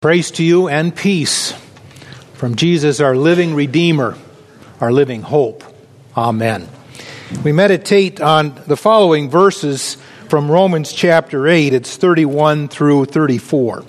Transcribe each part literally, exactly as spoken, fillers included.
Praise to you and peace from Jesus, our living Redeemer, our living hope. Amen. We meditate on the following verses from Romans chapter eight. It's thirty-one through thirty-four.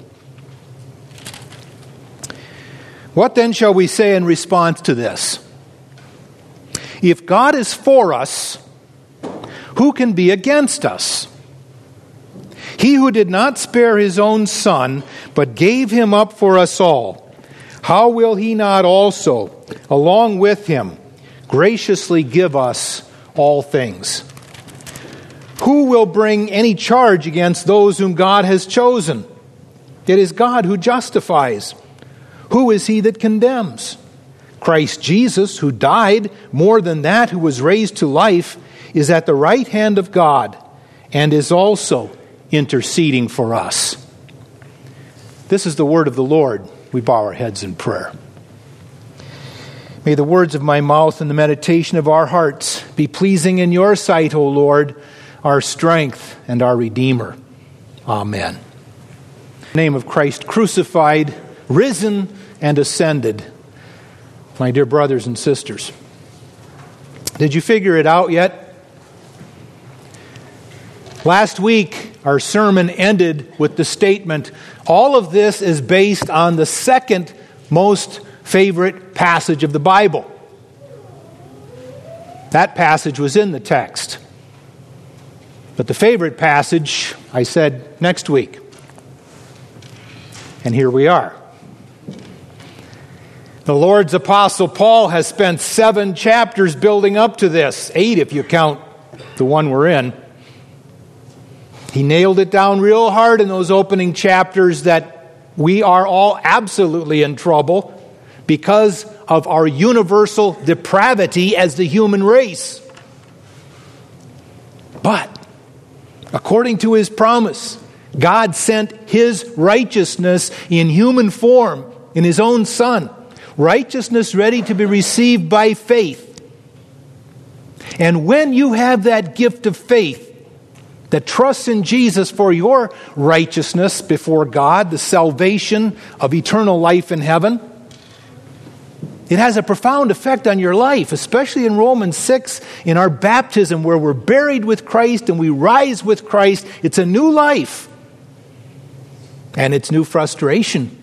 What then shall we say in response to this? If God is for us, who can be against us? He who did not spare his own Son, but gave him up for us all, how will he not also, along with him, graciously give us all things? Who will bring any charge against those whom God has chosen? It is God who justifies. Who is he that condemns? Christ Jesus, who died, more than that, who was raised to life, is at the right hand of God, and is also interceding for us. This is the word of the Lord. We bow our heads in prayer. May the words of my mouth and the meditation of our hearts be pleasing in your sight, O Lord, our strength and our Redeemer. Amen. In the name of Christ crucified, risen, and ascended, my dear brothers and sisters, did you figure it out yet? Last week, our sermon ended with the statement, all of this is based on the second most favorite passage of the Bible. That passage was in the text. But the favorite passage, I said next week. And here we are. The Lord's Apostle Paul has spent seven chapters building up to this, eight if you count the one we're in. He nailed it down real hard in those opening chapters that we are all absolutely in trouble because of our universal depravity as the human race. But, according to his promise, God sent his righteousness in human form in his own Son. Righteousness ready to be received by faith. And when you have that gift of faith that trusts in Jesus for your righteousness before God, the salvation of eternal life in heaven, it has a profound effect on your life, especially in Romans six, in our baptism where we're buried with Christ and we rise with Christ. It's a new life. And it's new frustration.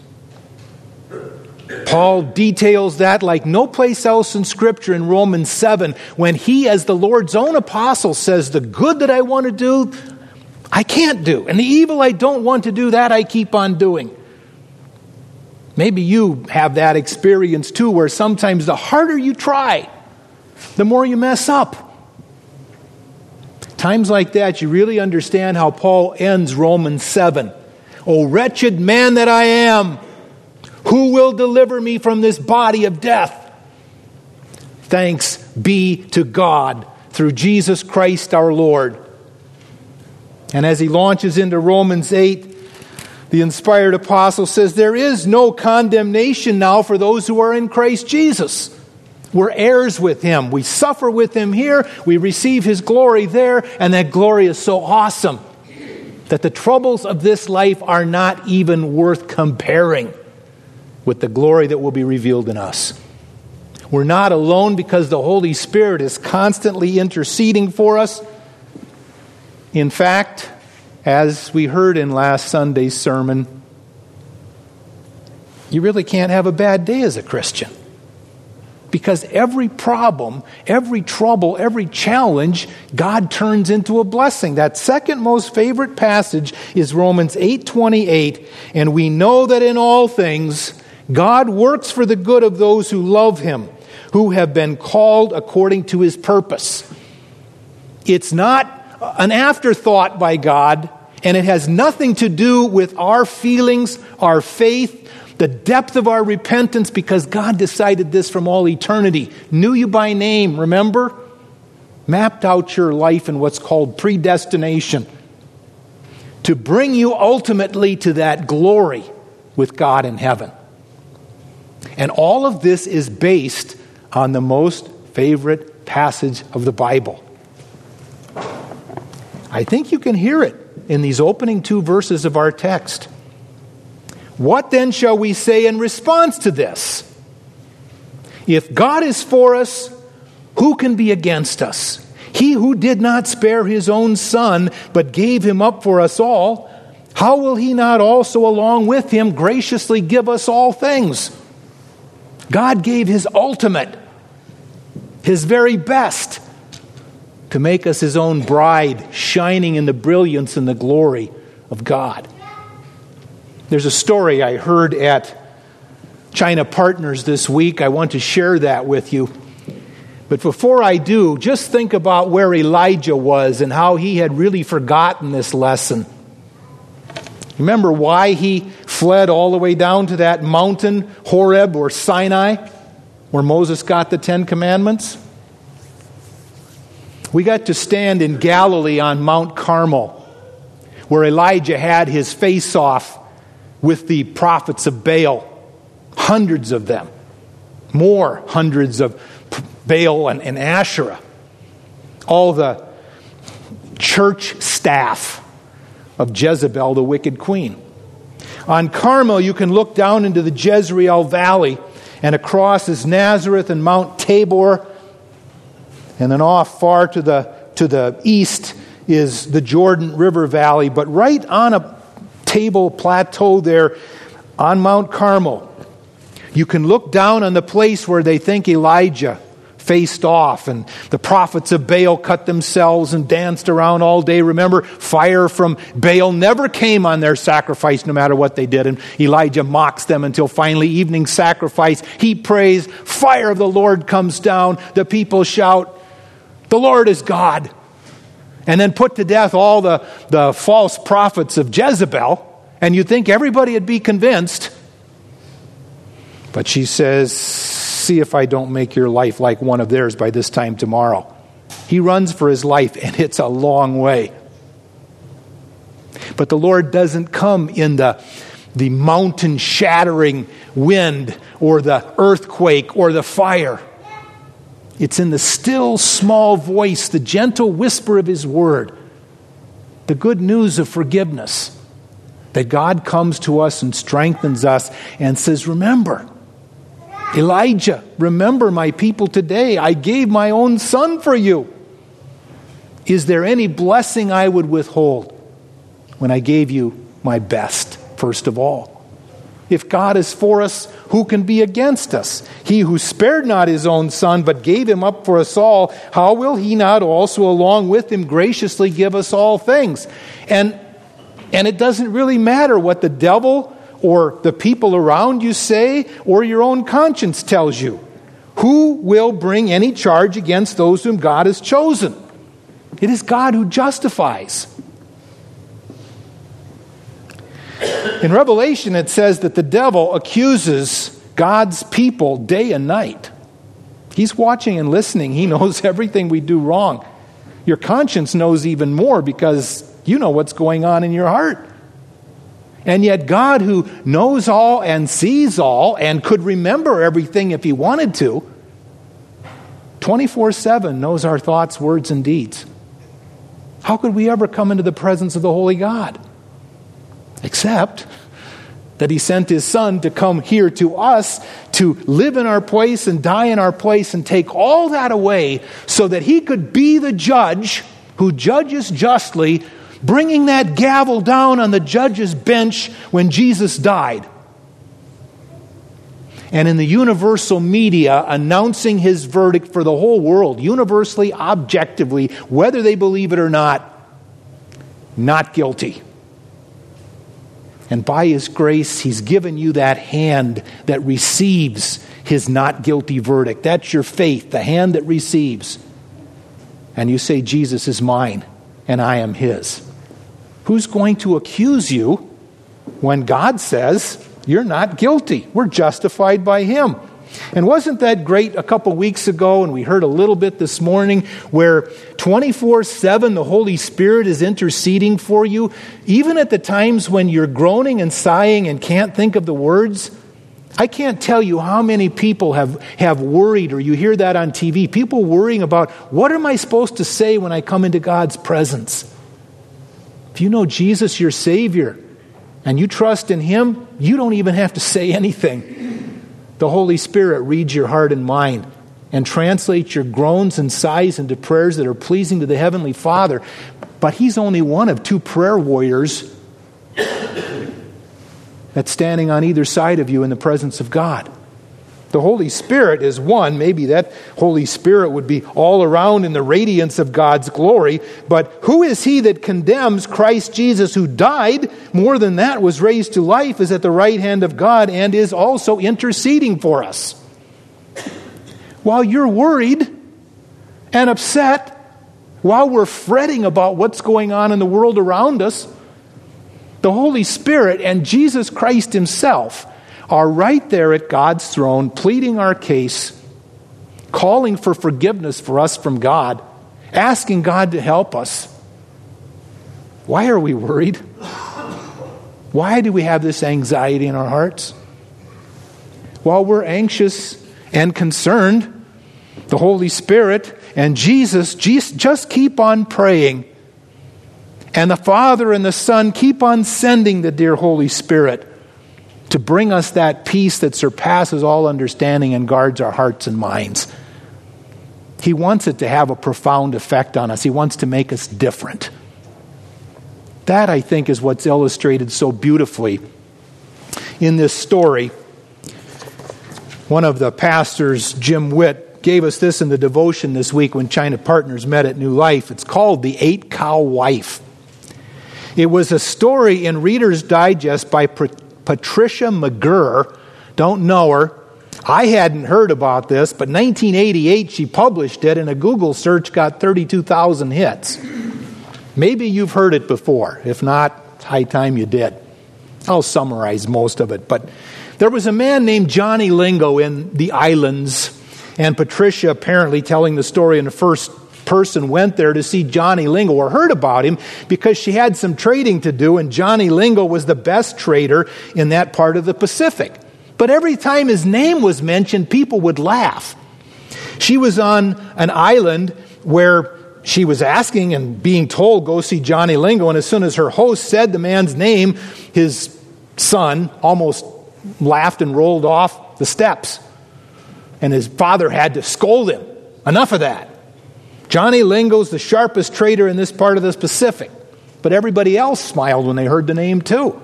Paul details that like no place else in Scripture in Romans seven, when he, as the Lord's own apostle, says, the good that I want to do, I can't do. And the evil I don't want to do, that I keep on doing. Maybe you have that experience too, where sometimes the harder you try, the more you mess up. Times like that, you really understand how Paul ends Romans seven. O wretched man that I am, who will deliver me from this body of death? Thanks be to God through Jesus Christ our Lord. And as he launches into Romans eight, the inspired apostle says, there is no condemnation now for those who are in Christ Jesus. We're heirs with him. We suffer with him here. We receive his glory there. And that glory is so awesome that the troubles of this life are not even worth comparing with the glory that will be revealed in us. We're not alone because the Holy Spirit is constantly interceding for us. In fact, as we heard in last Sunday's sermon, you really can't have a bad day as a Christian. Because every problem, every trouble, every challenge, God turns into a blessing. That second most favorite passage is Romans eight twenty-eight, and we know that in all things God works for the good of those who love him, who have been called according to his purpose. It's not an afterthought by God, and it has nothing to do with our feelings, our faith, the depth of our repentance, because God decided this from all eternity. Knew you by name, remember? Mapped out your life in what's called predestination to bring you ultimately to that glory with God in heaven. And all of this is based on the most favorite passage of the Bible. I think you can hear it in these opening two verses of our text. What then shall we say in response to this? If God is for us, who can be against us? He who did not spare his own Son, but gave him up for us all, how will he not also along with him graciously give us all things? God gave his ultimate, his very best, to make us his own bride, shining in the brilliance and the glory of God. There's a story I heard at China Partners this week. I want to share that with you. But before I do, just think about where Elijah was and how he had really forgotten this lesson. Remember why he fled all the way down to that mountain, Horeb or Sinai, where Moses got the Ten Commandments? We got to stand in Galilee on Mount Carmel, where Elijah had his face-off with the prophets of Baal, hundreds of them, more hundreds of Baal and, and Asherah, all the church staff of Jezebel, the wicked queen. On Carmel, you can look down into the Jezreel Valley, and across is Nazareth and Mount Tabor, and then off far to the to the east is the Jordan River Valley. But right on a table plateau there on Mount Carmel, you can look down on the place where they think Elijah faced off, and the prophets of Baal cut themselves and danced around all day. Remember, fire from Baal never came on their sacrifice, no matter what they did. And Elijah mocks them until finally evening sacrifice. He prays, fire of the Lord comes down. The people shout, the Lord is God. And then put to death all the, the false prophets of Jezebel. And you'd think everybody would be convinced. But she says, see if I don't make your life like one of theirs by this time tomorrow. He runs for his life, and it's a long way. But the Lord doesn't come in the, the mountain-shattering wind or the earthquake or the fire. It's in the still, small voice, the gentle whisper of his word, the good news of forgiveness, that God comes to us and strengthens us and says, remember, Elijah, remember my people today. I gave my own son for you. Is there any blessing I would withhold when I gave you my best, first of all? If God is for us, who can be against us? He who spared not his own son, but gave him up for us all, how will he not also along with him graciously give us all things? And, and it doesn't really matter what the devil or the people around you say, or your own conscience tells you. Who will bring any charge against those whom God has chosen? It is God who justifies. In Revelation, it says that the devil accuses God's people day and night. He's watching and listening. He knows everything we do wrong. Your conscience knows even more because you know what's going on in your heart. And yet God, who knows all and sees all and could remember everything if he wanted to, twenty-four seven knows our thoughts, words, and deeds. How could we ever come into the presence of the Holy God? Except that he sent his son to come here to us to live in our place and die in our place and take all that away so that he could be the judge who judges justly, bringing that gavel down on the judge's bench when Jesus died. And in the universal media, announcing his verdict for the whole world, universally, objectively, whether they believe it or not, not guilty. And by his grace, he's given you that hand that receives his not guilty verdict. That's your faith, the hand that receives. And you say, Jesus is mine and I am his. Who's going to accuse you when God says you're not guilty? We're justified by him. And wasn't that great a couple weeks ago, and we heard a little bit this morning, where twenty-four seven the Holy Spirit is interceding for you, even at the times when you're groaning and sighing and can't think of the words? I can't tell you how many people have, have worried, or you hear that on T V, people worrying about, what am I supposed to say when I come into God's presence? If you know Jesus, your Savior, and you trust in Him, you don't even have to say anything. The Holy Spirit reads your heart and mind and translates your groans and sighs into prayers that are pleasing to the Heavenly Father. But He's only one of two prayer warriors that's standing on either side of you in the presence of God. The Holy Spirit is one. Maybe that Holy Spirit would be all around in the radiance of God's glory. But who is He that condemns? Christ Jesus, who died, more than that, was raised to life, is at the right hand of God, and is also interceding for us. While you're worried and upset, while we're fretting about what's going on in the world around us, the Holy Spirit and Jesus Christ Himself are right there at God's throne, pleading our case, calling for forgiveness for us from God, asking God to help us. Why are we worried? Why do we have this anxiety in our hearts? While we're anxious and concerned, the Holy Spirit and Jesus just keep on praying. And the Father and the Son keep on sending the dear Holy Spirit to bring us that peace that surpasses all understanding and guards our hearts and minds. He wants it to have a profound effect on us. He wants to make us different. That, I think, is what's illustrated so beautifully in this story. One of the pastors, Jim Witt, gave us this in the devotion this week when China Partners met at New Life. It's called The Eight Cow Wife. It was a story in Reader's Digest by Patricia McGurr. Don't know her. I hadn't heard about this, but nineteen eighty-eight she published it, and a Google search got thirty-two thousand hits. Maybe you've heard it before. If not, it's high time you did. I'll summarize most of it. But there was a man named Johnny Lingo in the islands, and Patricia, apparently telling the story in the first person, went there to see Johnny Lingo, or heard about him, because she had some trading to do, and Johnny Lingo was the best trader in that part of the Pacific. But every time his name was mentioned, people would laugh. She was on an island where she was asking and being told, go see Johnny Lingo, and as soon as her host said the man's name, his son almost laughed and rolled off the steps. And his father had to scold him. Enough of that. Johnny Lingo's the sharpest trader in this part of the Pacific. But everybody else smiled when they heard the name too.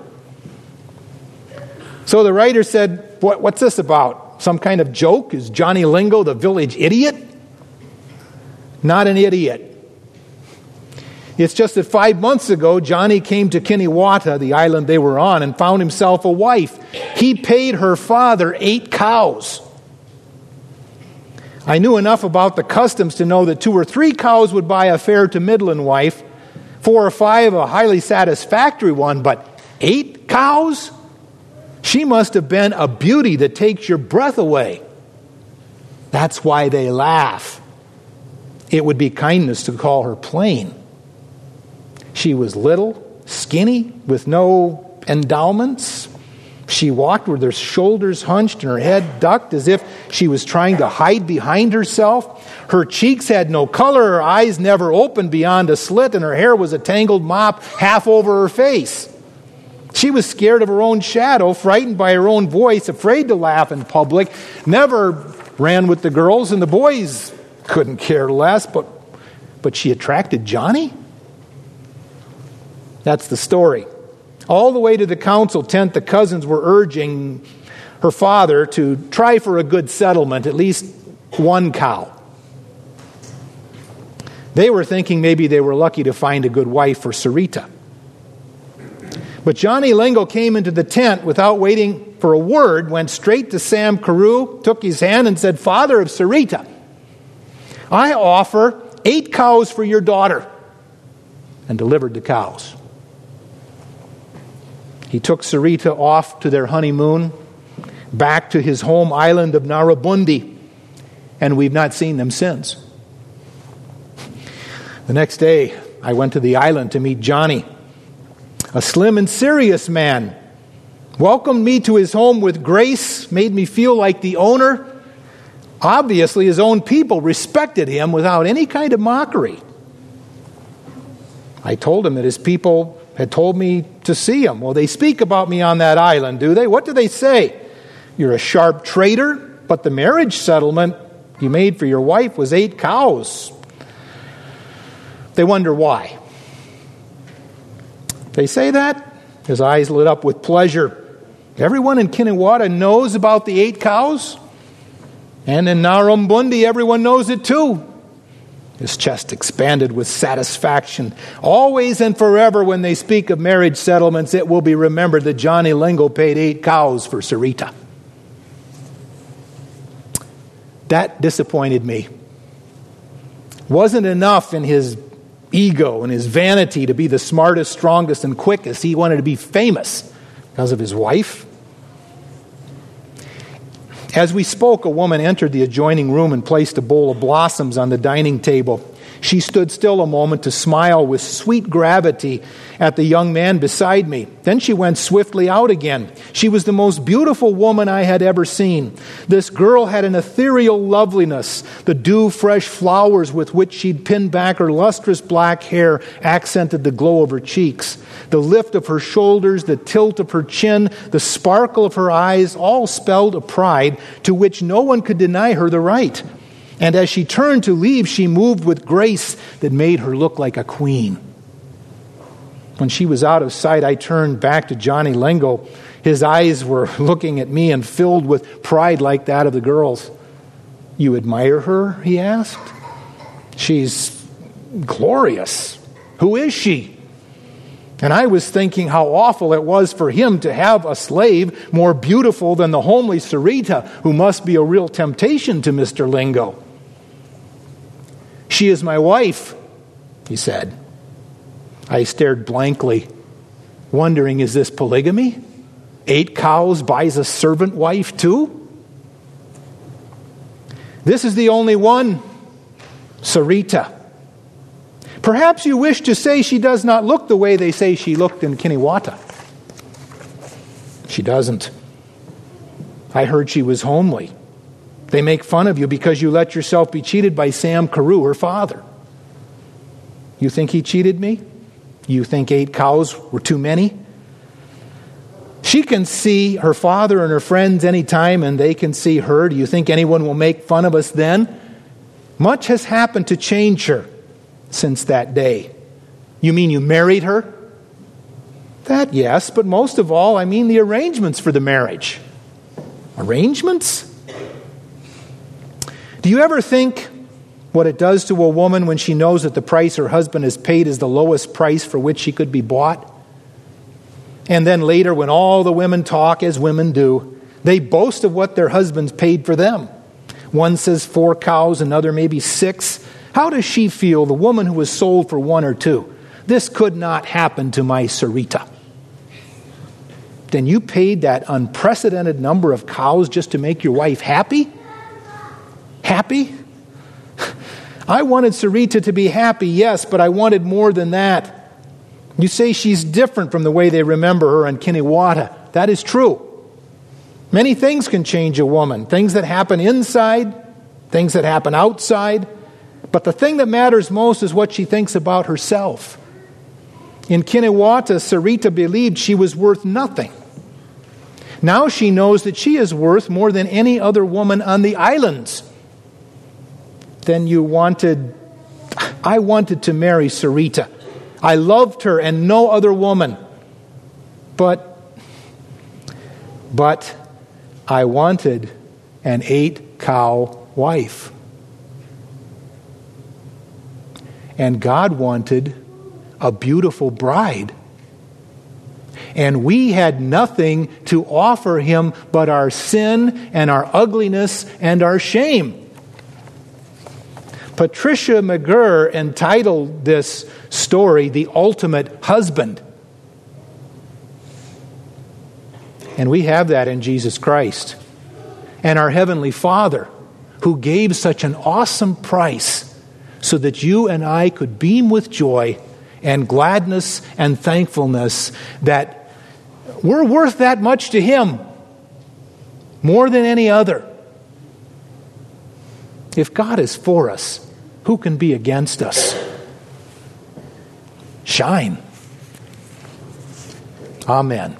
So the writer said, what, what's this about? Some kind of joke? Is Johnny Lingo the village idiot? Not an idiot. It's just that five months ago, Johnny came to Kiniwata, the island they were on, and found himself a wife. He paid her father eight cows. I knew enough about the customs to know that two or three cows would buy a fair to middling wife, four or five a highly satisfactory one, but eight cows? She must have been a beauty that takes your breath away. That's why they laugh. It would be kindness to call her plain. She was little, skinny, with no endowments. She walked with her shoulders hunched and her head ducked as if she was trying to hide behind herself. Her cheeks had no color, her eyes never opened beyond a slit, and her hair was a tangled mop half over her face. She was scared of her own shadow, frightened by her own voice, afraid to laugh in public, never ran with the girls, and the boys couldn't care less, but, but she attracted Johnny? That's the story. All the way to the council tent, the cousins were urging her father to try for a good settlement, at least one cow. They were thinking maybe they were lucky to find a good wife for Sarita. But Johnny Lingo came into the tent without waiting for a word, went straight to Sam Carew, took his hand and said, "Father of Sarita, I offer eight cows for your daughter," and delivered the cows. He took Sarita off to their honeymoon, back to his home island of Narabundi, and we've not seen them since. The next day, I went to the island to meet Johnny, a slim and serious man. Welcomed me to his home with grace, made me feel like the owner. Obviously, his own people respected him without any kind of mockery. I told him that his people had told me to see him. Well, they speak about me on that island, do they? What do they say? You're a sharp trader, but the marriage settlement you made for your wife was eight cows. They wonder why. They say that. His eyes lit up with pleasure. Everyone in Kinewata knows about the eight cows. And in Narumbundi, everyone knows it too. His chest expanded with satisfaction. Always and forever when they speak of marriage settlements, it will be remembered that Johnny Lingo paid eight cows for Sarita. That disappointed me. Wasn't enough in his ego and his vanity to be the smartest, strongest, and quickest. He wanted to be famous because of his wife. As we spoke, a woman entered the adjoining room and placed a bowl of blossoms on the dining table. She stood still a moment to smile with sweet gravity at the young man beside me. Then she went swiftly out again. She was the most beautiful woman I had ever seen. This girl had an ethereal loveliness. The dew-fresh flowers with which she'd pinned back her lustrous black hair accented the glow of her cheeks. The lift of her shoulders, the tilt of her chin, the sparkle of her eyes, all spelled a pride to which no one could deny her the right. And as she turned to leave, she moved with grace that made her look like a queen. When she was out of sight, I turned back to Johnny Lingo. His eyes were looking at me and filled with pride like that of the girls. You admire her? He asked. She's glorious. Who is she? And I was thinking how awful it was for him to have a slave more beautiful than the homely Sarita, who must be a real temptation to Mister Lingo. She is my wife, he said. I stared blankly, wondering, is this polygamy? Eight cows buys a servant wife too? This is the only one, Sarita. Perhaps you wish to say she does not look the way they say she looked in Kinewata. She doesn't. I heard she was homely. They make fun of you because you let yourself be cheated by Sam Carew, her father. You think he cheated me? You think eight cows were too many? She can see her father and her friends anytime, and they can see her. Do you think anyone will make fun of us then? Much has happened to change her since that day. You mean you married her? That, yes, but most of all, I mean the arrangements for the marriage. Arrangements? Do you ever think what it does to a woman when she knows that the price her husband has paid is the lowest price for which she could be bought? And then later, when all the women talk, as women do, they boast of what their husbands paid for them. One says four cows, another maybe six. How does she feel, the woman who was sold for one or two? This could not happen to my Sarita. Then you paid that unprecedented number of cows just to make your wife happy? Happy? I wanted Sarita to be happy, yes, but I wanted more than that. You say she's different from the way they remember her in Kinewata. That is true. Many things can change a woman. Things that happen inside, things that happen outside. But the thing that matters most is what she thinks about herself. In Kinewata, Sarita believed she was worth nothing. Now she knows that she is worth more than any other woman on the islands. Then you wanted, I wanted to marry Sarita. I loved her and no other woman. But, but I wanted an eight-cow wife. And God wanted a beautiful bride. And we had nothing to offer him but our sin and our ugliness and our shame. Patricia McGurr entitled this story, The Ultimate Husband. And we have that in Jesus Christ. And our Heavenly Father, who gave such an awesome price so that you and I could beam with joy and gladness and thankfulness that we're worth that much to him, more than any other. If God is for us, who can be against us? Shine. Amen.